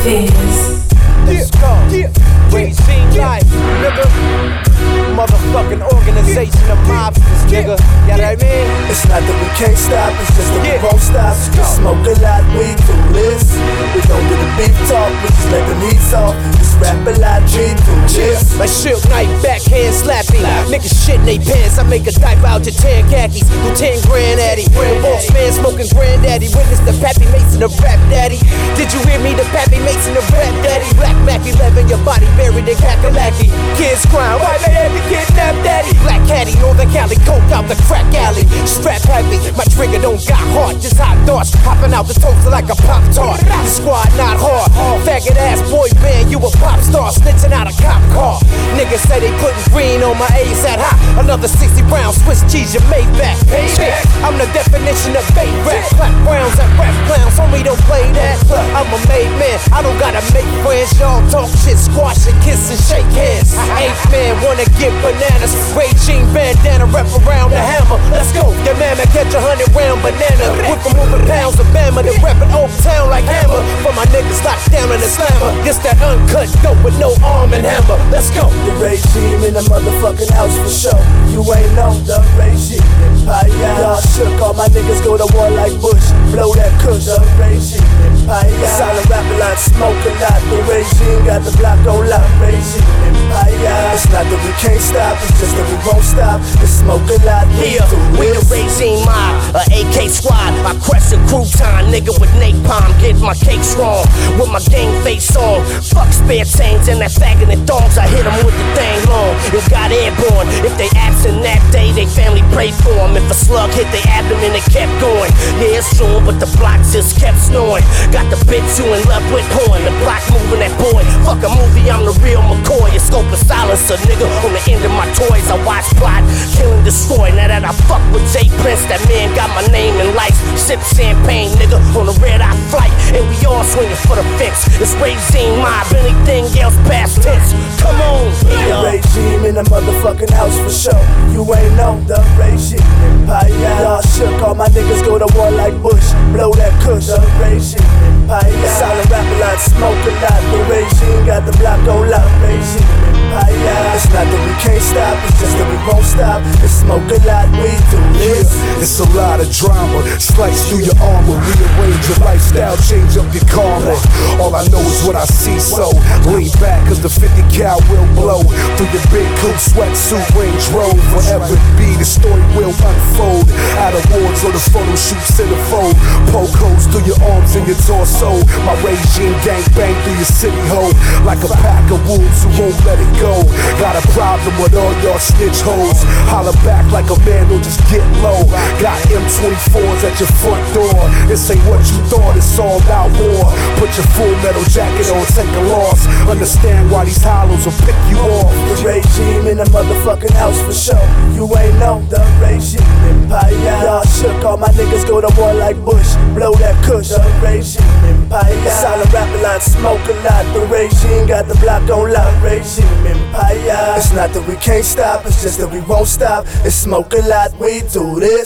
Fingers. Let's go. Regime life, nigga. Motherfucking organization of mobsters, nigga. You know what I mean? It's not that we can't stop, it's just that we won't stop. We smoke a lot, we do this. We don't do the beef talk, we just let the heat off. Just rap a lot, we do this. My Suge Knight, backhand slapping. Niggas shit in they pants, I make a dive out to 10 khakis. Do 10 grand addy. The boss man smoking granddaddy. Witness the Pappy Mason, the rap daddy. Did you hear me? The Pappy Mason, the rap daddy. Black Mac 11, your body buried in Kakalaki. Kids crying, why they had to kidnap daddy? Black Caddy, Northern Cali, coke out the crack alley. Strap heavy, my trigger don't got heart. Just hot thoughts, hopping out the toaster like a Pop-Tart. The squad not hard, faggot ass boy band, you a pop star, snitching out a cop car. Niggas say they putting green on my A's at hot. Another 60 rounds, Swiss cheese, your Maybach. Payback, I'm the definition of bait rap. Black browns and rap clowns, homie don't play that. I'm a made man, I don't gotta make friends. Y'all talk shit, squash and kiss and shake hands. Ain't man wanna get bananas. Regime bandana, wrap around the hammer. Let's go, your mama catch 100 round banana. With the moving pounds of Bama, they rapping Old Town like hammer. For my niggas locked down in the slammer. This that uncut dope with no arm and hammer. Let's go. The regime in the motherfucking house for sure. You ain't know the regime empire. Y'all shook, all my niggas go to war like Bush. Blow that kush, the regime empire. Silent rapping like smoke a lot. The regime got the block on lock. Regime empire. It's not that we can't stop, it's just that we won't stop. It's smoke a lot. We the regime mob, a AK squad. I crush a crouton, nigga with napalm. Get my cake strong, with my gang face on. Fuck spare chains and that faggot and thongs. I hit them with the thing long, it got airborne. If they absent that day, they family prayed for them. If a slug hit their abdomen, it kept going. Yeah, it's true, but the block just kept snoring. Got the bitch you in love with porn. The block moving that boy. Fuck a movie, I'm the real McCoy. A scope of silencer, nigga, on the end of my toys. I watch plot, kill and destroy. Now that I fuck with Jay Prince, that man got my name in lights. Sip champagne, nigga, on a red-eye flight. And we all swinging for the fence. It's regime mob, anything else past tense. Come on, the regime in the motherfucking house for sure. You ain't know the regime empire. Y'all shook, all my niggas go to war like Bush. Blow that kush, the regime empire. Silent rapping like smoke a lot. The regime got the block on lock. Regime empire. It's not that we can't stop, it's just that we won't stop. It's smoke a lot, we do this. It's a lot of drama, slice through your armor, rearrange your lifestyle, change up your karma. All I know is what I see, so lean back, cause the 50 cal will blow through your big coupe, sweatsuit, Range Rover. Forever be, the story will unfold. At awards or the photo shoot, centerfold. Poke holes through your arms and your torso. My regime gang bang through your city hole like a pack of wolves who won't let it go. Got a problem with all y'all snitch hoes. Holler back like a man who'll just get low. Got M24s at your front door. This ain't what you thought, it's all out war. Put your full metal jacket on, take a loss. Understand why these hollows will pick you off. The regime in the motherfucking house for sure. You ain't know the regime empire. Y'all shook, all my niggas go to war like Bush. Blow that kush, the regime empire. Silent rapping like smoke a lot. The regime got the block on lock. Regime empire. It's not that we can't stop, it's just that we won't stop. It's smoke a lot, we do this.